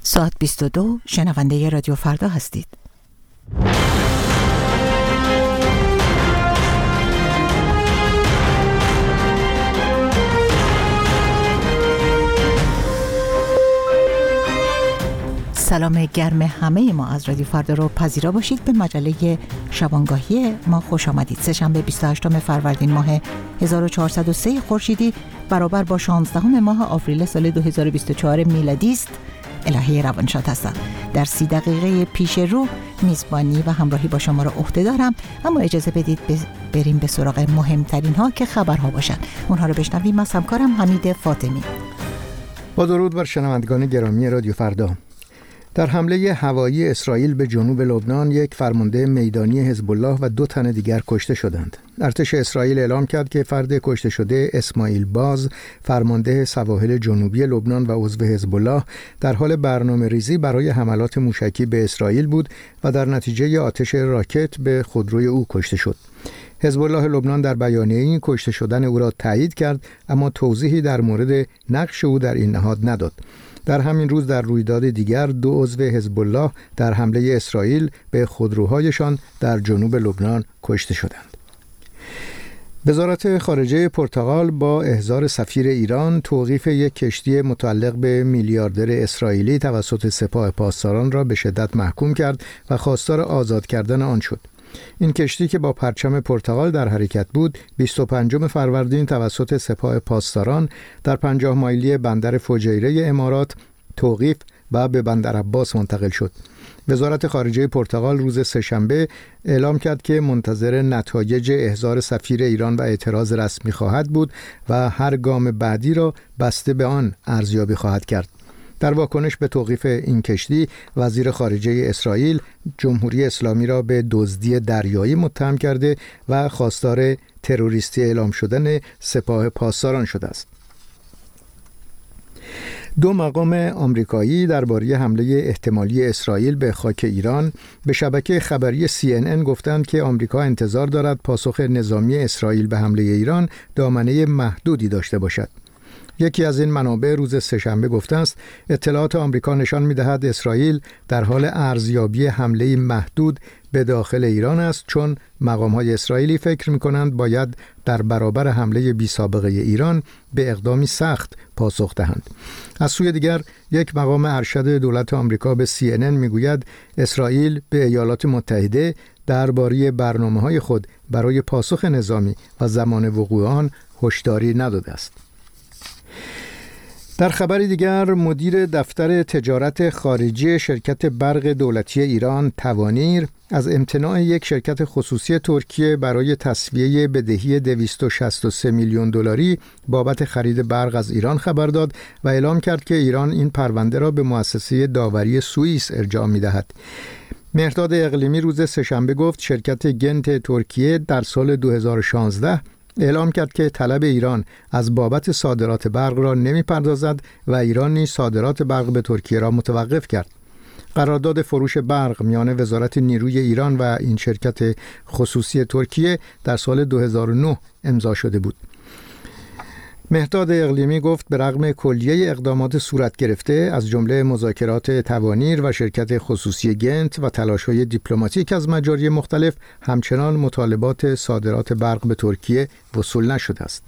ساعت 22 شنونده رادیو فردا هستید. سلام گرم همه ما از رادیو فردا رو پذیرا باشید. به مجله شبانگاهی ما خوش آمدید. سه‌شنبه 28 فروردین ماه 1403 خورشیدی برابر با 16 ماه آوریل سال 2024 میلادی است. الهی روانشاد هستم. در 30 دقیقه پیش رو میزبانی و همراهی با شما را عهده دارم، اما اجازه بدید بریم به سراغ مهمترین ها که خبرها باشن. اونها رو بشنویم از همکارم حمید فاطمی. با درود بر شنوندگان گرامی رادیو فردا. در حمله هوایی اسرائیل به جنوب لبنان یک فرمانده میدانی حزب الله و 2 تن دیگر کشته شدند. ارتش اسرائیل اعلام کرد که فرد کشته شده اسماعیل باز، فرمانده سواحل جنوبی لبنان و عضو حزب الله، در حال برنامه‌ریزی برای حملات موشکی به اسرائیل بود و در نتیجه آتش راکت به خودروی او کشته شد. حزب الله لبنان در بیانیه‌ای کشته شدن او را تایید کرد، اما توضیحی در مورد نقش او در این نهاد نداد. در همین روز در رویداد دیگر 2 عضو حزب الله در حمله اسرائیل به خودروهایشان در جنوب لبنان کشته شدند. وزارت خارجه پرتغال با احضار سفیر ایران توقیف یک کشتی متعلق به میلیاردر اسرائیلی توسط سپاه پاسداران را به شدت محکوم کرد و خواستار آزاد کردن آن شد. این کشتی که با پرچم پرتغال در حرکت بود 25 فروردین توسط سپاه پاسداران در 50 مایلی بندر فجیره امارات توقیف و به بندر عباس منتقل شد. وزارت خارجه پرتغال روز سه‌شنبه اعلام کرد که منتظر نتایج احضار سفیر ایران و اعتراض رسمی خواهد بود و هر گام بعدی را بسته به آن ارزیابی خواهد کرد. در واکنش به توقیف این کشتی، وزیر خارجه اسرائیل جمهوری اسلامی را به دزدی دریایی متهم کرده و خواستار تروریستی اعلام شدن سپاه پاسداران شده است. 2 مقام آمریکایی درباره حمله احتمالی اسرائیل به خاک ایران به شبکه خبری CNN گفتند که آمریکا انتظار دارد پاسخ نظامی اسرائیل به حمله ایران دامنه محدودی داشته باشد. یکی از این منابع روز سه‌شنبه گفته است اطلاعات آمریکا نشان می‌دهد اسرائیل در حال ارزیابی حمله محدود به داخل ایران است، چون مقام‌های اسرائیلی فکر می‌کنند باید در برابر حمله بی‌سابقه ایران به اقدامی سخت پاسخ دهند. از سوی دیگر یک مقام ارشد دولت آمریکا به CNN می‌گوید اسرائیل به ایالات متحده درباره برنامه‌های خود برای پاسخ نظامی و زمان وقوع آن هشداری نداده است. در خبری دیگر مدیر دفتر تجارت خارجی شرکت برق دولتی ایران توانیر از امتناع یک شرکت خصوصی ترکیه برای تسویه بدهی 263 میلیون دلاری بابت خرید برق از ایران خبر داد و اعلام کرد که ایران این پرونده را به مؤسسه داوری سوئیس ارجاع می‌دهد. مهرداد اقلیمی روز سه‌شنبه گفت شرکت گنت ترکیه در سال 2016 اعلام کرد که طلب ایران از بابت صادرات برق را نمی‌پردازد و ایران نیز صادرات برق به ترکیه را متوقف کرد. قرارداد فروش برق میان وزارت نیروی ایران و این شرکت خصوصی ترکیه در سال 2009 امضا شده بود. مهرداد اقلیمی گفت به رغم کلیه اقدامات صورت گرفته از جمله مذاکرات توانیر و شرکت خصوصی گنت و تلاش‌های دیپلماتیک از مجاری مختلف، همچنان مطالبات صادرات برق به ترکیه وصول نشده است.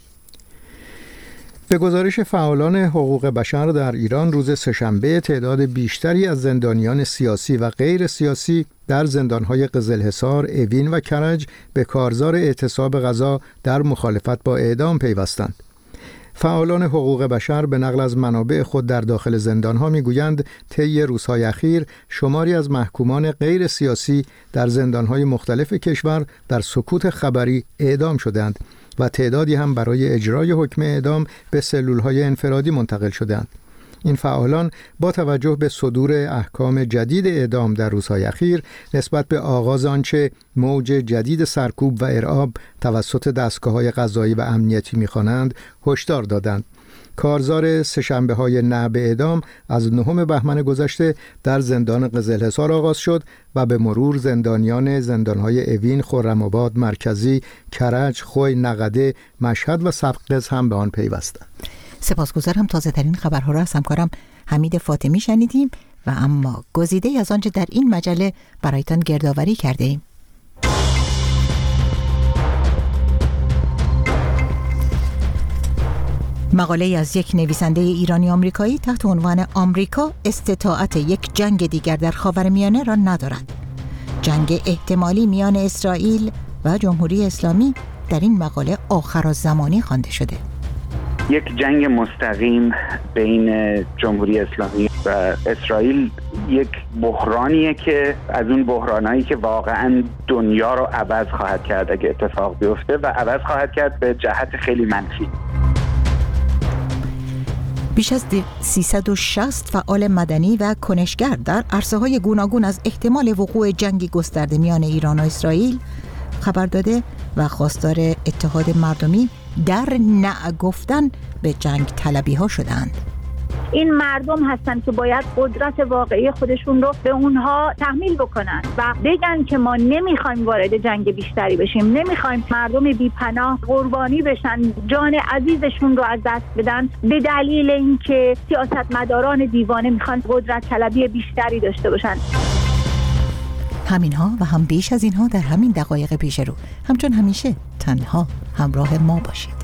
به گزارش فعالان حقوق بشر در ایران روز سه‌شنبه تعداد بیشتری از زندانیان سیاسی و غیر سیاسی در زندان‌های قزلحصار، اوین و کرج به کارزار اعتصاب غذا در مخالفت با اعدام پیوستند. فعالان حقوق بشر به نقل از منابع خود در داخل زندان‌ها می‌گویند طی روزهای اخیر شماری از محکومان غیر سیاسی در زندان‌های مختلف کشور در سکوت خبری اعدام شدند و تعدادی هم برای اجرای حکم اعدام به سلول‌های انفرادی منتقل شدند. این فعالان با توجه به صدور احکام جدید اعدام در روزهای اخیر نسبت به آغاز آنچه موج جدید سرکوب و ارعاب توسط دستگاه‌های قضایی و امنیتی می‌خوانند هشدار دادند. کارزار سه‌شنبه‌های نه به اعدام از 9 بهمن گذشته در زندان قزلحصار آغاز شد و به مرور زندانیان زندان‌های اوین، خرم‌آباد مرکزی، کرج، خوی، نقده، مشهد و سبقز هم به آن پیوستند. سپاسگزارم. تازه ترین خبرها را از همکارم حمید فاطمی شنیدیم و اما گزیده از آنچه در این مجله برایتان گردآوری کرده ایم. مقاله از یک نویسنده ایرانی آمریکایی تحت عنوان آمریکا استطاعت یک جنگ دیگر در خاورمیانه را ندارد. جنگ احتمالی میان اسرائیل و جمهوری اسلامی در این مقاله آخرالزمانی خوانده شده. یک جنگ مستقیم بین جمهوری اسلامی و اسرائیل یک بحرانیه که از اون بحرانایی که واقعا دنیا رو عوض خواهد کرد اگه اتفاق بیفته و عوض خواهد کرد به جهت خیلی منفی. بیش از 360 فعال مدنی و کنشگر در عرصه‌های گوناگون از احتمال وقوع جنگی گسترده میان ایران و اسرائیل خبر داده و خواستار اتحاد مردمی در نگفتن به جنگ طلبی ها شدند. این مردم هستن که باید قدرت واقعی خودشون رو به اونها تحمیل بکنن و بگن که ما نمیخوایم وارد جنگ بیشتری بشیم، نمیخوایم مردم بی‌پناه قربانی بشن، جان عزیزشون رو از دست بدن به دلیل اینکه سیاستمداران دیوانه میخوان قدرت طلبی بیشتری داشته باشن. همینها و هم بیش از اینها در همین دقایق پیش رو. همچون همیشه تنها همراه ما باشید.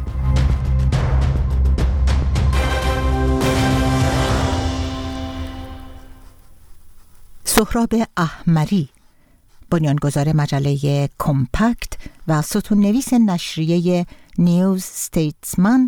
سهراب احمری، بنیانگذار مجله کمپکت و ستون‌نویس نشریه نیوز ستیتسمن،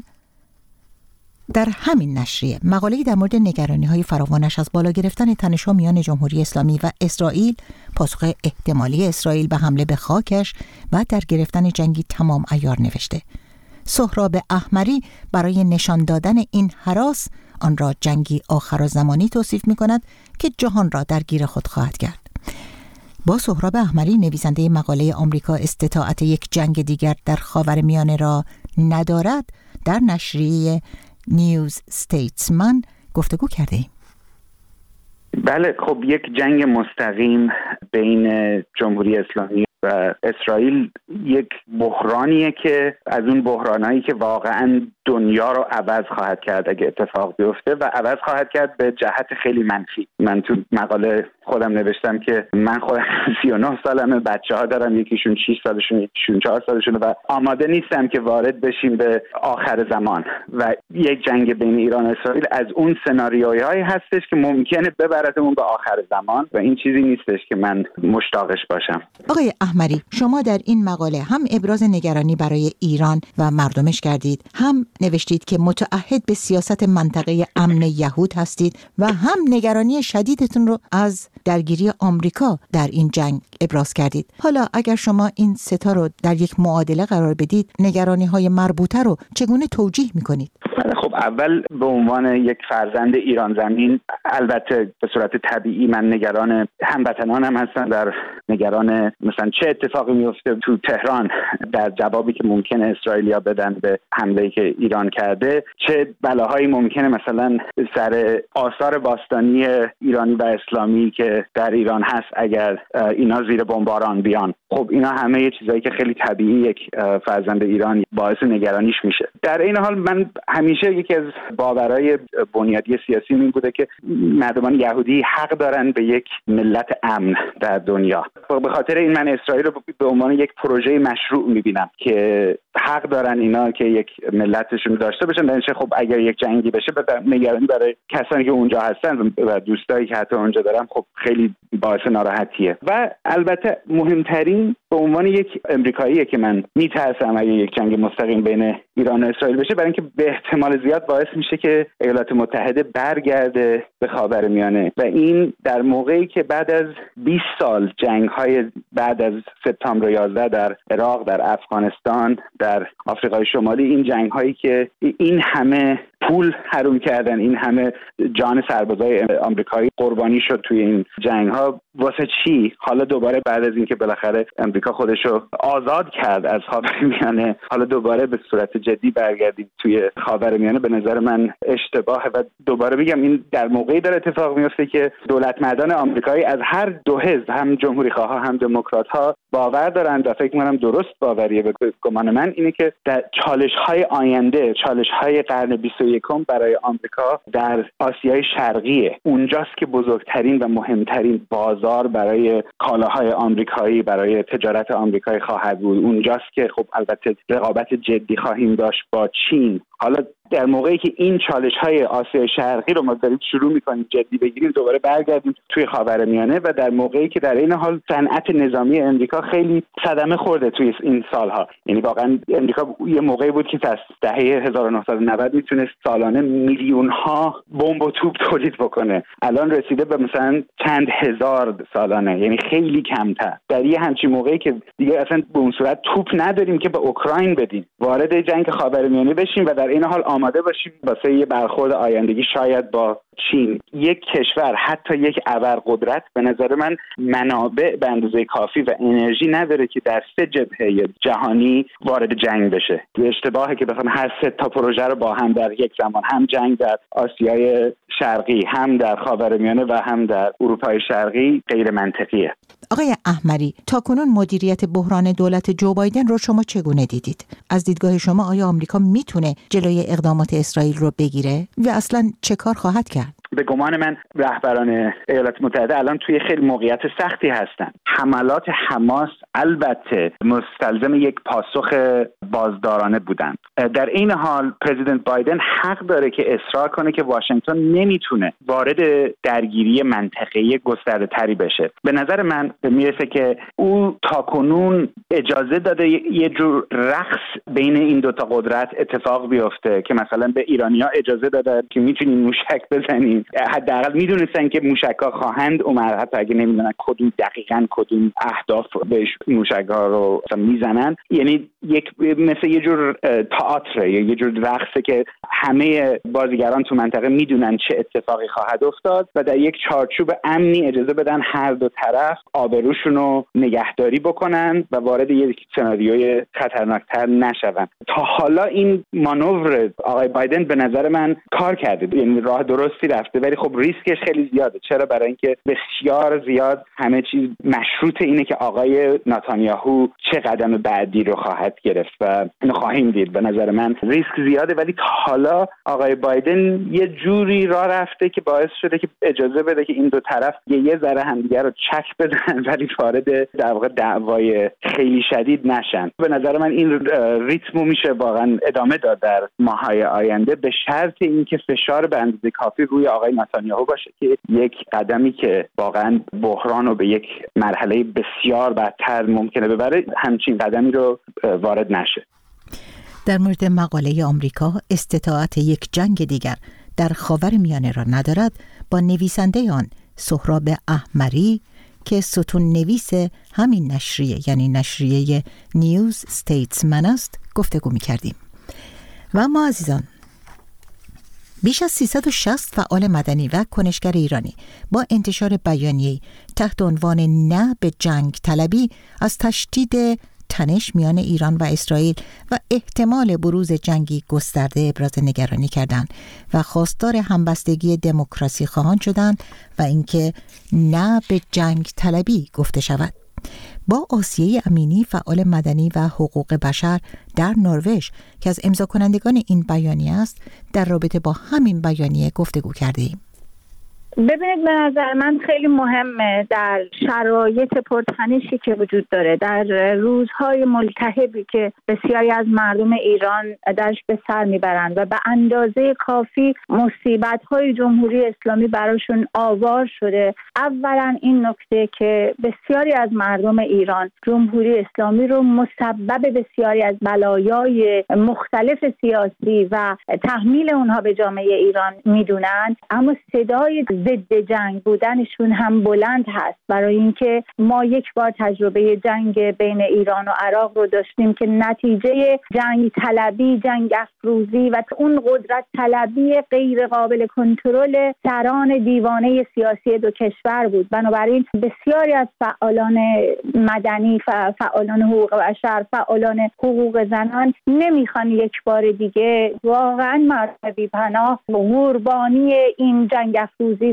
در همین نشریه مقاله‌ای در مورد نگرانی‌های فراوانش از بالا گرفتن تنش‌ها میان جمهوری اسلامی و اسرائیل، پاسخ احتمالی اسرائیل به حمله به خاکش و در گرفتن جنگی تمام عیار نوشته. سهراب احمری برای نشان دادن این هراس آن را جنگی آخرالزمانی توصیف می‌کند که جهان را درگیر خود خواهد کرد. با سهراب احمری، نویسنده مقاله آمریکا استطاعت یک جنگ دیگر در خاورمیانه را ندارد، در نشریه نیوز ستیتسمن گفتگو کرده ایم. بله، خب یک جنگ مستقیم بین جمهوری اسلامی و اسرائیل یک بحرانیه که از اون بحرانایی که واقعا دنیا رو عوض خواهد کرد اگه اتفاق بیفته و عوض خواهد کرد به جهت خیلی منفی. من تو مقاله خودم نوشتم که من خودم 39 سالمه، بچه‌ها دارم، یکیشون 6 سالشون، یکیشون 4 سالشونه و آماده نیستم که وارد بشیم به آخر زمان و یک جنگ بین ایران و اسرائیل از اون سناریوهایی هستش که ممکنه ببردمون به آخر زمان و این چیزی نیستش که من مشتاقش باشم. آقای احمری، شما در این مقاله هم ابراز نگرانی برای ایران و مردمش کردید، هم نوشتید که متعهد به سیاست منطقه امن یهود هستید و هم نگرانی شدیدتون رو از درگیری آمریکا در این جنگ ابراز کردید. حالا اگر شما این ستا رو در یک معادله قرار بدید، نگرانی‌های مربوطه رو چگونه توجیه می‌کنید؟ خب اول به عنوان یک فرزند ایران زمین، البته به صورت طبیعی من نگران هموطنانم هستم، در نگران مثلا چه اتفاقی میفته تو تهران در جوابی که ممکنه اسرائیلیا بدن به حمله‌ای که ایران کرده، چه بلاهایی ممکنه مثلا سر آثار باستانی ایرانی و اسلامی که در ایران هست اگر اینا زیر بمباران بیان. خب اینا همه یه چیزایی که خیلی طبیعی یک فرزند ایران باعث نگرانیش میشه. در این حال من همیشه یکی از باورهای بنیادی سیاسی این بوده که مردمان یهودی حق دارن به یک ملت امن در دنیا. به خاطر این من اسرائیل رو به عنوان یک پروژه مشروع میبینم که حق دارن اینا که یک ملتشون داشته باشن. در خب اگر یک جنگی بشه نگرانی برای کسانی که اونجا هستن و دوستایی که حتی اونجا دارم خب خیلی باعث ناراحتیه. و البته مهمترین به عنوان یک امریکاییه که من میترسم اگه یک جنگ مستقیم بین ایران و اسرائیل بشه، برای اینکه به احتمال زیاد باعث میشه که ایالات متحده برگرده به خاورمیانه و این در موقعی که بعد از 20 سال جنگ‌های بعد از سپتامبر 11 در عراق، در افغانستان، در آفریقای شمالی، این جنگ‌هایی که این همه پول حروم کردن، این همه جان سربازای آمریکایی قربانی شد توی این جنگ‌ها، واسه چی؟ حالا دوباره بعد از اینکه بالاخره آمریکا خودشو آزاد کرد از خاورمیانه، حالا دوباره به صورت جدی برگردیم توی خاورمیانه، به نظر من اشتباهه. و دوباره بگم این در موقعی داره اتفاق میفته که دولتمردان آمریکایی از هر دو حزب، هم جمهوری‌خواها هم دموکرات‌ها، باور دارند و فکر می‌کنم درست باوریه به گمان من اینه که در چالش‌های آینده، چالش‌های قرن 21 یکم برای آمریکا در آسیای شرقیه. اونجاست که بزرگترین و مهمترین بازار برای کالاهای آمریکایی، برای تجارت آمریکایی خواهد بود. اونجاست که خب البته رقابت جدی خواهیم داشت با چین. حالا در موقعی که این چالش‌های آسیای شرقی رو ما داریم شروع می‌کنیم جدی بگیریم، دوباره برگردیم توی خاورمیانه و در موقعی که در این حال صنعت نظامی امریکا خیلی صدمه خورده توی این سالها. یعنی واقعا امریکا یه موقعی بود که از دهه 1990 میتونست سالانه میلیون‌ها بمب و توپ تولید بکنه. الان رسیده به مثلا چند هزار سالانه، یعنی خیلی کمتر. در یه همچین موقعی که دیگه اصلا به اون صورت توپ نداریم که به اوکراین بدیم، وارد جنگ خاورمیانه بشیم و در این حال آماده باشیم واسه یه برخورد آیندگی شاید با چین. یک کشور، حتی یک ابرقدرت، به نظر من منابع به اندازه کافی و انرژی نداره که در 3 جبهه جهانی وارد جنگ بشه. اشتباهه که بخوام هر 3 تا پروژه رو با هم در یک زمان، هم جنگ در آسیای شرقی، هم در خاورمیانه و هم در اروپای شرقی، غیر منطقیه. آقای احمری، تاکنون مدیریت بحران دولت جو بایدن رو شما چگونه دیدید؟ از دیدگاه شما آیا آمریکا میتونه جلوی اقدامات اسرائیل رو بگیره و اصلا چه کار خواهد کرد؟ به گمان من رهبران ایالات متحده الان توی خیلی موقعیت سختی هستن. حملات حماس البته مستلزم یک پاسخ بازدارانه بودند. در این حال پرزیدنت بایدن حق داره که اصرار کنه که واشنگتن نمیتونه وارد درگیری منطقه‌ای گسترده‌تری بشه. به نظر من میرسه که او تاکنون اجازه داده یه جور رقص بین این دوتا قدرت اتفاق بیفته که مثلا به ایرانی‌ها اجازه داده که میتونین موشک بزنین. حداقل میدونستن که موشک‌ها خواهند اومد، حتی اگه نمیدونن کدوم اهداف بهش موشک‌ها رو میزنن. یعنی مثل یه جور تئاتر یا یه جور رقصه که همه بازیگران تو منطقه میدونن چه اتفاقی خواهد افتاد و در یک چارچوب امنی اجازه بدن هر دو طرف آبروشون رو نگهداری بکنن و وارد یک سناریوی خطرناکتر نشون. تا حالا این مانور آقای بایدن به نظر من کار کرده، یعنی راه درستی رفته، ولی خب ریسکش خیلی زیاده. چرا؟ برای اینکه بسیار زیاد همه چیز مشروط اینه که آقای نتانیاهو چه قدم بعدی رو خواهد گرفت و اینو خواهیم دید. به نظر من ریسک زیاده، ولی تا حالا آقای بایدن یه جوری راه رفته که باعث شده که اجازه بده که این دو طرف یه ذره همدیگه رو چک بدن ولی وارد در واقع دعوای خیلی شدید نشن. به نظر من این ریتمو میشه واقعا ادامه داد در ماهای آینده، به شرط اینکه فشار به اندازه کافی روی آقای نتانیاهو باشه که یک قدمی که واقعا بحران رو به یک مرحله بسیار بدتر ممکنه ببره، همچین قدمی رو وارد نشه. در مورد مقاله آمریکا استطاعت یک جنگ دیگر در خاورمیانه را ندارد، با نویسنده آن سهراب احمری که ستون نویس همین نشریه یعنی نشریه نیوز ستیتسمن است گفتگو می‌کردیم. و اما عزیزان، بیش از 360 فعال مدنی و کنشگر ایرانی با انتشار بیانیه‌ای تحت عنوان نه به جنگ طلبی از تشدید تنش میان ایران و اسرائیل و احتمال بروز جنگی گسترده ابراز نگرانی کردند و خواستار همبستگی دموکراسی خواهان شدند و اینکه نه به جنگ طلبی گفته شود. با آسیه امینی فعال مدنی و حقوق بشر در نروژ که از امضا کنندگان این بیانیه است، در رابطه با همین بیانیه گفتگو کرده ایم. ببینید، به نظر من خیلی مهمه در شرایط پرتنشی که وجود داره، در روزهای ملتهبی که بسیاری از مردم ایران درش به سر میبرند و به اندازه کافی مصیبت‌های جمهوری اسلامی براشون آوار شده. اولا این نکته که بسیاری از مردم ایران جمهوری اسلامی رو مسبب بسیاری از بلایای مختلف سیاسی و تحمیل اونها به جامعه ایران میدونند، اما صدای ضد جنگ بودنشون هم بلند هست، برای اینکه ما یک بار تجربه جنگ بین ایران و عراق رو داشتیم که نتیجه جنگ طلبی، جنگ افروزی و اون قدرت طلبی غیر قابل کنترل سران دیوانه سیاسی دو کشور بود. بنابراین بسیاری از فعالان مدنی، فعالان حقوق بشر، فعالان حقوق زنان نمیخوان یک بار دیگه واقعا مردم بی‌پناه قربانی این جنگ افروزی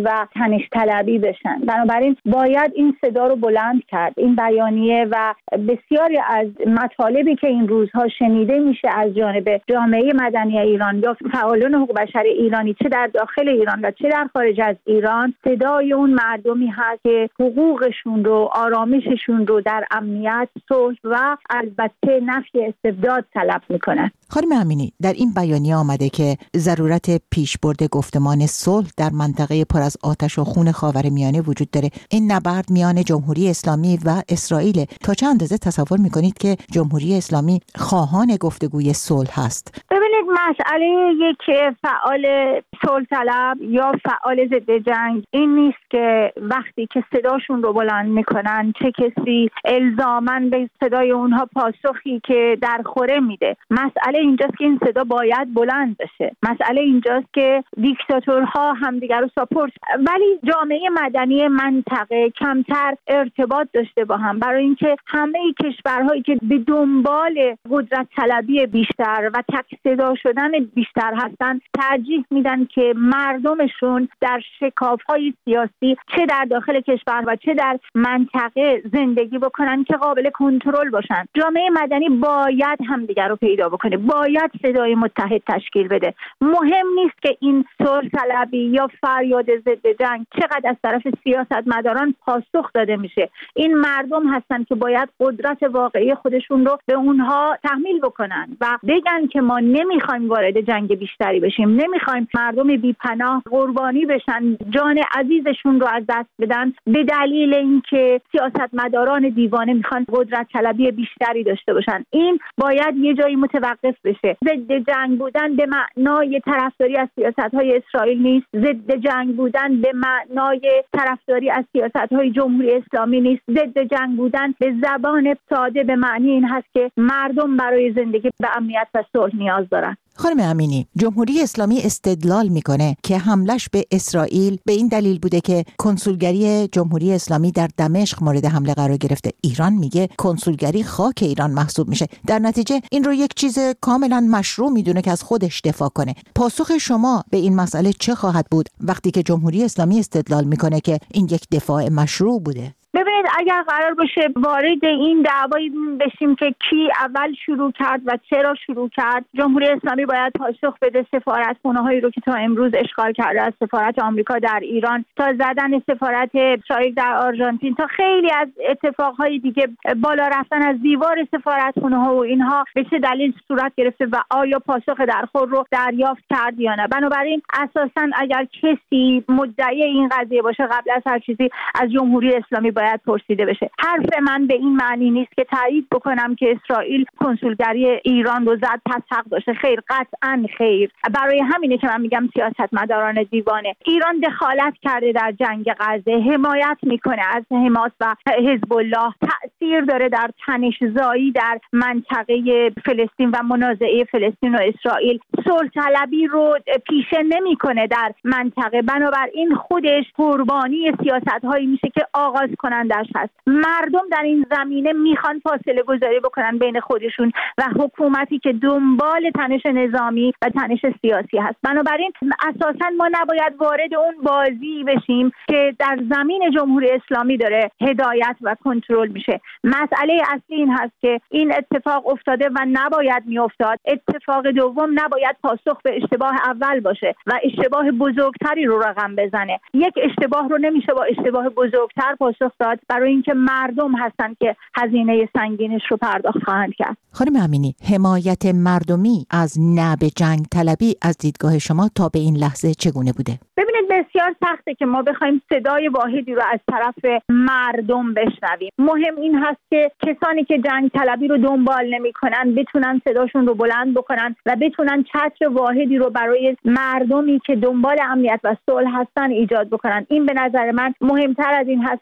و تنش طلبی بشن. بنابراین باید این صدا رو بلند کرد. این بیانیه و بسیاری از مطالبی که این روزها شنیده میشه از جانب جامعه مدنی ایران یا فعالان حقوق بشر ایرانی، چه در داخل ایران و چه در خارج از ایران، صدای اون مردمی هست که حقوقشون رو، آرامششون رو در امنیت، صلح و البته نفی استبداد طلب میکنن. خانم امینی، در این بیانیه آمده که ضرورت پیشبرد گفتمان صلح در منطقه پر از آتش و خون خاورمیانه وجود داره. این نبرد میان جمهوری اسلامی و اسرائیل. تا چه اندازه تصور میکنید که جمهوری اسلامی خواهان گفتگوی صلح هست؟ ببینید، مسئله یک فعال صلح طلب یا فعال ضد جنگ این نیست که وقتی که صداشون رو بلند میکنن چه کسی الزاماً به صدای اونها پاسخی که در خوره میده. مسئله اینجاست که این صدا باید بلند بشه. مسئله اینجاست که دیکتاتورها همدیگر رو ساپورت، ولی جامعه مدنی منطقه کمتر ارتباط داشته با هم، برای اینکه همه کشورهایی که به دنبال قدرت طلبی بیشتر و تک صدا شدن بیشتر هستن ترجیح میدن که مردمشون در شکاف‌های سیاسی چه در داخل کشور و چه در منطقه زندگی بکنن که قابل کنترل باشن. جامعه مدنی باید همدیگر رو پیدا بکنه، باید صدای متحد تشکیل بده. مهم نیست که این صلح طلبی یا فریاد ضد جنگ چقدر از طرف سیاستمداران پاسخ داده میشه. این مردم هستن که باید قدرت واقعی خودشون رو به اونها تحمیل بکنن و بگن که ما نمیخوایم وارد جنگ بیشتری بشیم، نمیخوایم مردم بی‌پناه قربانی بشن، جان عزیزشون رو از دست بدن به دلیل اینکه سیاستمداران دیوانه میخوان قدرت طلبی بیشتری داشته باشن. این باید یه جایی متوقف بشه. ضد جنگ بودن به معنای طرفداری از سیاست‌های اسرائیل نیست. ضد جنگ بودن به معنای طرفداری از سیاست‌های جمهوری اسلامی نیست. ضد جنگ بودن به زبان ساده به معنی این هست که مردم برای زندگی به امنیت و صلح نیاز دارن. خانم امینی، جمهوری اسلامی استدلال میکنه که حملش به اسرائیل به این دلیل بوده که کنسولگری جمهوری اسلامی در دمشق مورد حمله قرار گرفته. ایران میگه کنسولگری خاک ایران محسوب میشه. در نتیجه این رو یک چیز کاملا مشروع میدونه که از خودش دفاع کنه. پاسخ شما به این مسئله چه خواهد بود وقتی که جمهوری اسلامی استدلال میکنه که این یک دفاع مشروع بوده؟ ببینید، اگر قرار باشه وارد این دعوایی بشیم که کی اول شروع کرد و چرا شروع کرد، جمهوری اسلامی باید پاسخ بده. سفارتخونه‌هایی رو که تا امروز اشغال کرده، از سفارت آمریکا در ایران تا زدن سفارت اسرائیل در آرژانتین تا خیلی از اتفاقهای دیگه، بالا رفتن از دیوار سفارتخونه‌ها و اینها به چه دلیل صورت گرفته و آیا پاسخ درخور رو دریافت کرد یا نه. بنابراین اساساً اگر کسی مدعی این قضیه باشه، قبل از هر چیزی از جمهوری اسلامی باید پرسیده بشه. حرف من به این معنی نیست که تایید بکنم که اسرائیل کنسولگری ایران رو زد پس حق داشته. خیر، قطعاً خیر. برای همینه که من میگم سیاستمداران دیوانه. ایران دخالت کرده در جنگ غزه، حمایت میکنه از حماس و حزب الله، تأثیر داره در تنش‌زایی در منطقه فلسطین و منازعه فلسطین و اسرائیل. صلح طلبی رو پیشه نمیکنه در منطقه. بنابراین خودش قربانی سیاست‌هایی میشه که آغاز کنندش هست. مردم در این زمینه میخوان فاصله گذاری بکنن بین خودشون و حکومتی که دنبال تنش نظامی و تنش سیاسی هست. بنابراین اساساً ما نباید وارد اون بازی بشیم که در زمین جمهوری اسلامی داره هدایت و کنترل میشه. مسئله اصلی این هست که این اتفاق افتاده و نباید میافتاد. اتفاق دوم نباید پاسخ به اشتباه اول باشه و اشتباه بزرگتری رو رقم بزنه. یک اشتباه رو نمیشه با اشتباه بزرگتر پاسخ داد، برای اینکه مردم هستن که هزینه سنگینش رو پرداخت خواهند کرد. خانم امینی، حمایت مردمی از نه به جنگ طلبی از دیدگاه شما تا به این لحظه چگونه بوده؟ ببینید، بسیار سخته که ما بخوایم صدای واحدی رو از طرف مردم بشنویم. مهم این هست که کسانی که جنگ طلبی رو دنبال نمی‌کنن بتونن صداشون رو بلند بکنن و بتونن چتر واحدی رو برای مردمی که دنبال امنیت و صلح هستن ایجاد بکنن. این به نظر من مهمتر از این هست که امروز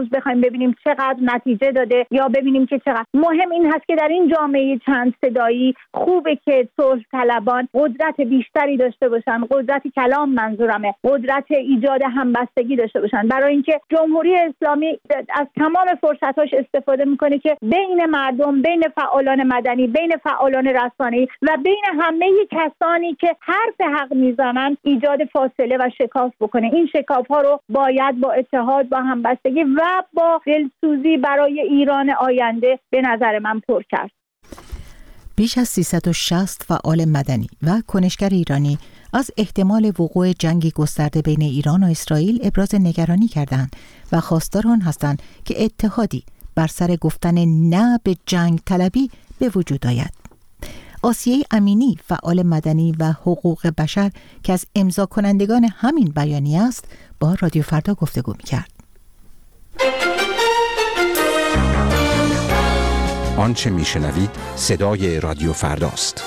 امروز بخوایم ببینیم چقدر نتیجه داده یا ببینیم که چقدر مهم این هست که در این جامعه چند صدایی خوبه که صلح طلبان قدرت بیشتری داشته باشن، قدرت کلام منظورمه، قدرت ایجاد همبستگی داشته باشن، برای اینکه جمهوری اسلامی از تمام فرصتاش استفاده میکنه که بین مردم، بین فعالان مدنی، بین فعالان رسانه‌ای و بین همه کسانی که حرف حق میزنن ایجاد فاصله و شکاف بکنه. این شکاف ها رو باید با اتحاد، با همبستگی و با دلسوزی برای ایران آینده به نظر من پر کرد. بیش از 360 فعال مدنی و کنشگر ایرانی از احتمال وقوع جنگی گسترده بین ایران و اسرائیل ابراز نگرانی کردند و خواستار آن هستند که اتحادی بر سر گفتن نه به جنگ طلبی به وجود آید. آسیه امینی فعال مدنی و حقوق بشر که از امضا کنندگان همین بیانیه است با رادیو فردا گفتگو می‌کرد. آنچه میشنوید صدای رادیو فرداست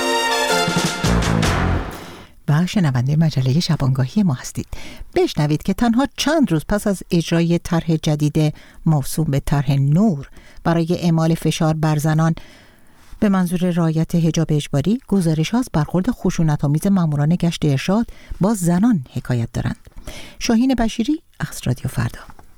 و شنونده مجله شبانگاهی ما هستید. بشنوید که تنها چند روز پس از اجرای طرح جدید موسوم به طرح نور برای اعمال فشار بر زنان به منظور رعایت حجاب اجباری، گزارش‌ها از برخورد خشونت‌آمیز ماموران گشت ارشاد با زنان حکایت دارند. شاهین بشیری از رادیو فردا.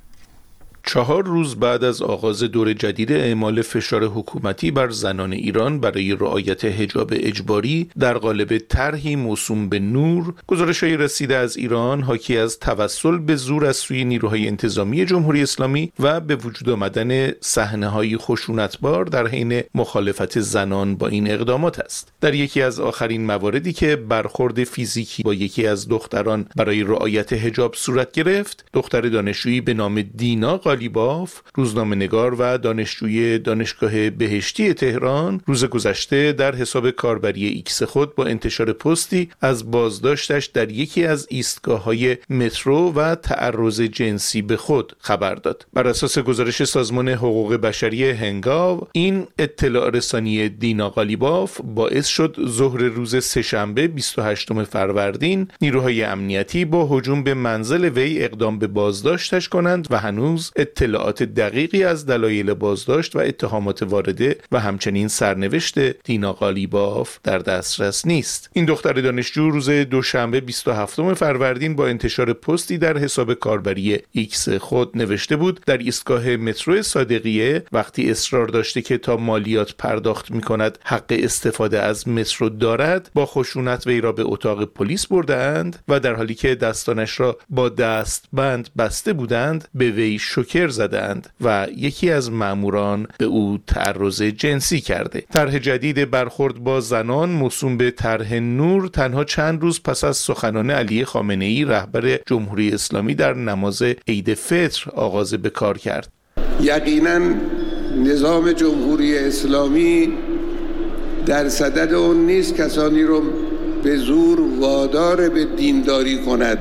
4 روز بعد از آغاز دور جدید اعمال فشار حکومتی بر زنان ایران برای رعایت حجاب اجباری در قالب طرحی موسوم به نور، گزارش‌های رسیده از ایران حاکی از توسل به زور از سوی نیروهای انتظامی جمهوری اسلامی و به وجود آمدن صحنه‌های خشونتبار در حین مخالفت زنان با این اقدامات است. در یکی از آخرین مواردی که برخورد فیزیکی با یکی از دختران برای رعایت حجاب صورت گرفت، دختر دانشجویی به نام دینا قالیباف، روزنامه‌نگار و دانشجوی دانشگاه بهشتی تهران، روز گذشته در حساب کاربری ایکس خود با انتشار پستی از بازداشتش در یکی از ایستگاه‌های مترو و تعرض جنسی به خود خبر داد. بر اساس گزارش سازمان حقوق بشری هنگاو، این اطلاع رسانی دینا قالیباف باعث شد ظهر روز سه‌شنبه 28 فروردین نیروهای امنیتی با هجوم به منزل وی اقدام به بازداشتش کنند و هنوز اطلاعات دقیقی از دلایل بازداشت و اتهامات وارده و همچنین سرنوشت دینا قالیباف در دسترس نیست. این دختر دانشجو روز دوشنبه 27 فروردین با انتشار پستی در حساب کاربری ایکس خود نوشته بود در ایستگاه مترو صادقیه وقتی اصرار داشته که تا مالیات پرداخت می‌کند حق استفاده از مترو دارد، با خشونت وی را به اتاق پلیس بردند و در حالی که دستانش را با دستبند بسته بودند به وی شوکر زدند و یکی از ماموران به او تعرض جنسی کرده. طرح جدید برخورد با زنان موسوم به طرح نور تنها چند روز پس از سخنان علی خامنه‌ای رهبر جمهوری اسلامی در نماز عید فطر آغاز به کار کرد. یقینا نظام جمهوری اسلامی در صدد اون نیست کسانی رو به زور وادار به دینداری کند،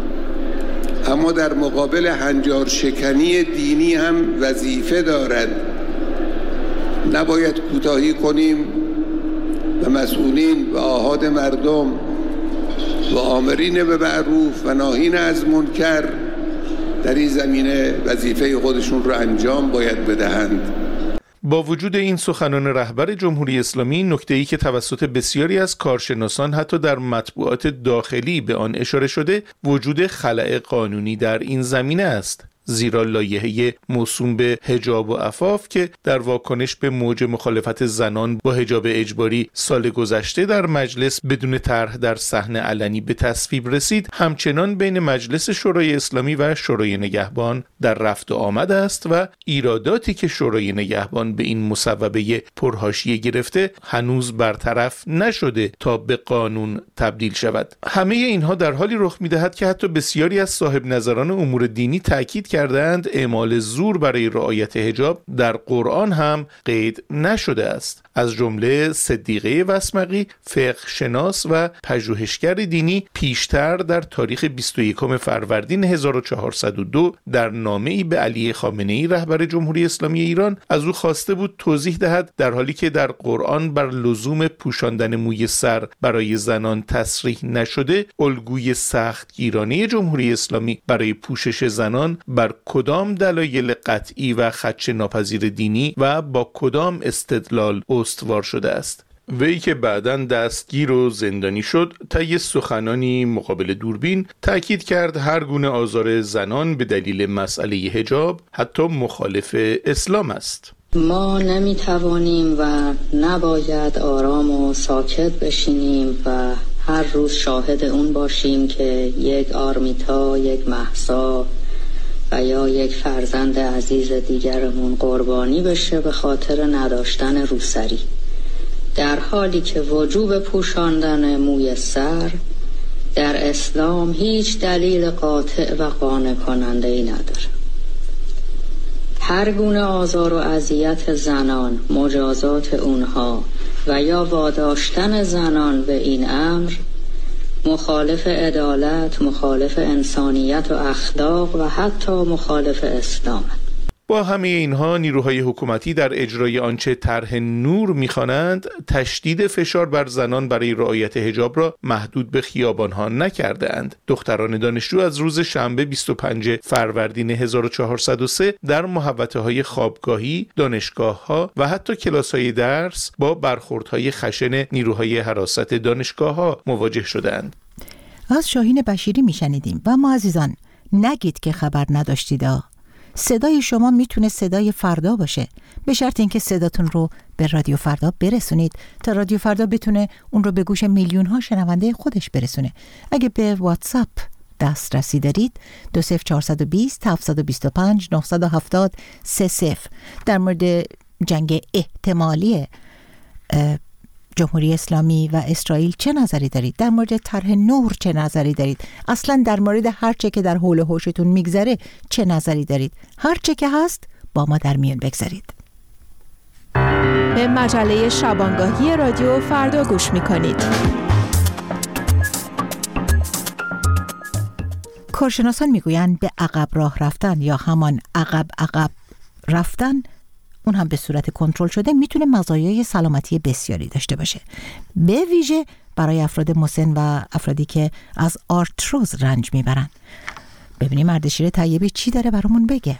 اما در مقابل هنجار شکنی دینی هم وظیفه دارد. نباید کوتاهی کنیم و مسئولین و آحاد مردم و آمرین به معروف و ناهین از منکر در این زمینه وظیفه خودشون رو انجام باید بدهند. با وجود این سخنان رهبر جمهوری اسلامی، نکته‌ای که توسط بسیاری از کارشناسان حتی در مطبوعات داخلی به آن اشاره شده، وجود خلأ قانونی در این زمینه است. زیرا لایحه موسوم به حجاب و عفاف که در واکنش به موج مخالفت زنان با حجاب اجباری سال گذشته در مجلس بدون طرح در صحنه علنی به تصویب رسید، همچنان بین مجلس شورای اسلامی و شورای نگهبان در رفت و آمد است و ایراداتی که شورای نگهبان به این مصوبه پرحاشیه گرفته هنوز برطرف نشده تا به قانون تبدیل شود. همه اینها در حالی رخ می‌دهد که حتی بسیاری از صاحب نظران امور دینی تاکید کردند اعمال زور برای رعایت حجاب در قرآن هم قید نشده است. از جمله صدیقه وسمقی، فقه شناس و پژوهشگر دینی، پیشتر در تاریخ 21 فروردین 1402 در نامه‌ای به علی خامنه‌ای رهبر جمهوری اسلامی ایران از او خواسته بود توضیح دهد در حالی که در قرآن بر لزوم پوشاندن موی سر برای زنان تصریح نشده، الگوی سختگیرانه جمهوری اسلامی برای پوشش زنان بر بر کدام دلایل قطعی و خدشه ناپذیر دینی و با کدام استدلال استوار شده است. وی که بعداً دستگیر و زندانی شد، طی سخنانی مقابل دوربین تأکید کرد هر گونه آزار زنان به دلیل مسئله حجاب حتی مخالف اسلام است. ما نمیتوانیم و نباید آرام و ساکت بشینیم و هر روز شاهد اون باشیم که یک آرمیتا، یک مهسا و یا یک فرزند عزیز دیگرمون قربانی بشه به خاطر نداشتن روسری، در حالی که وجوب پوشاندن موی سر در اسلام هیچ دلیل قاطع و قانع کننده ای نداره. هر گونه آزار و اذیت زنان، مجازات اونها و یا واداشتن زنان به این امر مخالف عدالت، مخالف انسانیت و اخلاق و حتی مخالف اسلام. با همه اینها نیروهای حکومتی در اجرای آنچه طرح نور می‌خوانند تشدید فشار بر زنان برای رعایت حجاب را محدود به خیابان‌ها نکرده‌اند. دختران دانشجو از روز شنبه 25 فروردین 1403 در محوطه‌های خوابگاهی، دانشگاه‌ها و حتی کلاس‌های درس با برخوردهای خشن نیروهای حراست دانشگاه‌ها مواجه شدند. از شاهین بشیری میشنیدیم. و ما عزیزان نگید که خبر نداشتید. صدای شما میتونه صدای فردا باشه، به شرط اینکه صداتون رو به رادیو فردا برسونید تا رادیو فردا بتونه اون رو به گوش میلیون ها شنونده خودش برسونه. اگه به واتساپ دسترسی دارید 20420 725 970 30 در مورد جنگ احتمالی جمهوری اسلامی و اسرائیل چه نظری دارید؟ در مورد طرح نور چه نظری دارید؟ اصلا در مورد هر چه که در حول و حوشتون میگذره چه نظری دارید؟ هر چه که هست با ما در میون بگذارید. به مجله شبانگاهی رادیو فردا گوش میکنید. کارشناسان میگویند به عقب راه رفتن یا همان عقب رفتن، اون هم به صورت کنترل شده، میتونه مزایای سلامتی بسیاری داشته باشه، به ویژه برای افراد مسن و افرادی که از آرتروز رنج میبرن. ببینیم اردشیر طیبی چی داره برامون بگه.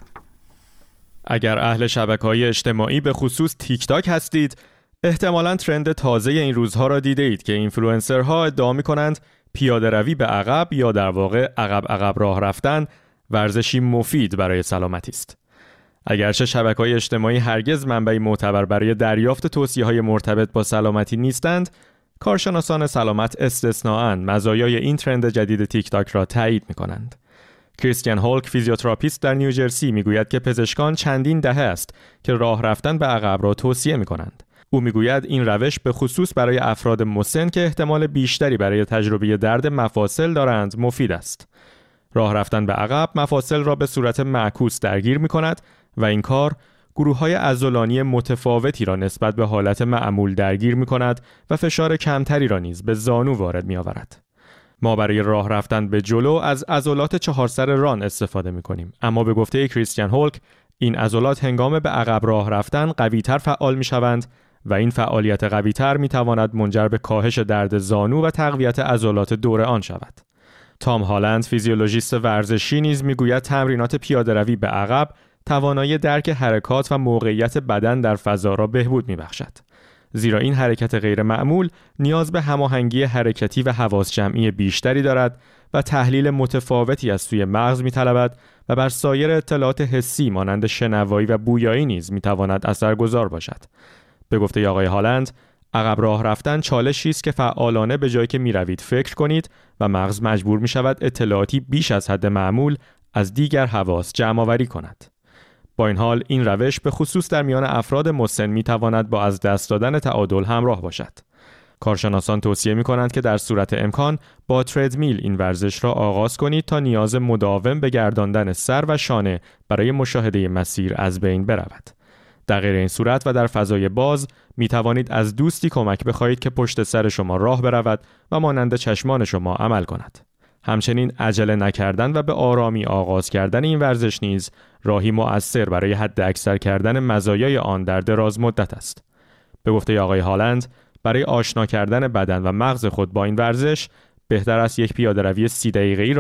اگر اهل شبکه‌های اجتماعی به خصوص تیک تاک هستید، احتمالاً ترند تازه این روزها را دیده اید که اینفلوئنسرها ادعا می‌کنند پیاده روی به عقب یا در واقع عقب راه رفتن ورزشی مفید برای سلامتی است. اگرچه شبکه‌های اجتماعی هرگز منبعی معتبر برای دریافت توصیه‌های مرتبط با سلامتی نیستند، کارشناسان سلامت استثناءً مزایای این ترند جدید تیک تاک را تایید می‌کنند. کریستیان هولک، فیزیوتراپیست در نیوجرسی، میگوید که پزشکان چندین دهه است که راه رفتن به عقب را توصیه می‌کنند. او میگوید این روش به خصوص برای افراد مسن که احتمال بیشتری برای تجربه درد مفاصل دارند مفید است. راه رفتن به عقب مفاصل را به صورت معکوس درگیر می‌کند و این کار گروه‌های عضلانی متفاوتی را نسبت به حالت معمول درگیر می‌کند و فشار کمتری را نیز به زانو وارد می‌آورد. ما برای راه رفتن به جلو از عضلات چهارسر ران استفاده می‌کنیم، اما به گفته کریستیان هولک این عضلات هنگام به عقب راه رفتن قوی‌تر فعال می‌شوند و این فعالیت قوی‌تر می‌تواند منجر به کاهش درد زانو و تقویت عضلات دور آن شود. تام هالند، فیزیولوژیست ورزشی، نیز می‌گوید تمرینات پیاده‌روی به عقب توانایی درک حرکات و موقعیت بدن در فضا را بهبود می‌بخشد. زیرا این حرکت غیر معمول نیاز به هماهنگی حرکتی و حواس جمعی بیشتری دارد و تحلیل متفاوتی از سوی مغز می‌طلبد و بر سایر اطلاعات حسی مانند شنوایی و بویایی نیز می‌تواند اثرگذار باشد. به گفته آقای هالند، عقب راه رفتن چالشی است که فعالانه به جایی که می‌روید فکر کنید و مغز مجبور می‌شود اطلاعاتی بیش از حد معمول از دیگر حواس جمع‌آوری کند. با این حال این روش به خصوص در میان افراد مسن می‌تواند با از دست دادن تعادل همراه باشد. کارشناسان توصیه می‌کنند که در صورت امکان با تردمیل این ورزش را آغاز کنید تا نیاز مداوم به گرداندن سر و شانه برای مشاهده مسیر از بین برود. در غیر این صورت و در فضای باز می‌توانید از دوستی کمک بخواهید که پشت سر شما راه برود و مانند چشمان شما عمل کند. همچنین عجله نکردن و به آرامی آغاز کردن این ورزش نیز راهی مؤثر برای حد اکثر کردن مزایای آن در دراز مدت است. به گفته آقای هالند، برای آشنا کردن بدن و مغز خود با این ورزش بهتر است یک پیاده‌روی 30 دقیقه‌ای را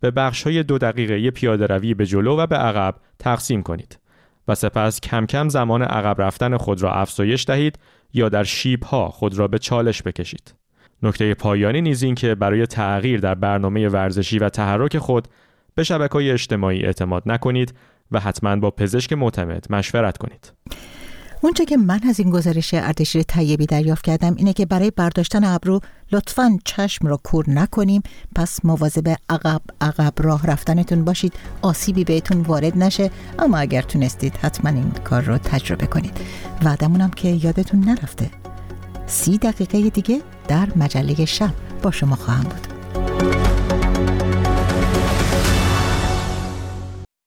به بخش‌های 2 دقیقه پیاده روی به جلو و به عقب تقسیم کنید و سپس کم کم زمان عقب رفتن خود را افزایش دهید یا در شیب‌ها خود را به چالش بکشید. نکته پایانی نیز این که برای تغییر در برنامه ورزشی و تحرک خود به شبکه‌های اجتماعی اعتماد نکنید و حتما با پزشک معتمد مشورت کنید. اونچه که من از این گزارش اردشیر طیبی دریافت کردم اینه که برای برداشتن ابرو لطفاً چشم رو کور نکنیم، پس مواظب عقب راه رفتنتون باشید، آسیبی بهتون وارد نشه، اما اگر تونستید حتما این کار رو تجربه کنید. وعدمونم که یادتون نرفته 30 دقیقه دیگه در مجله شب با شما خواهم بود.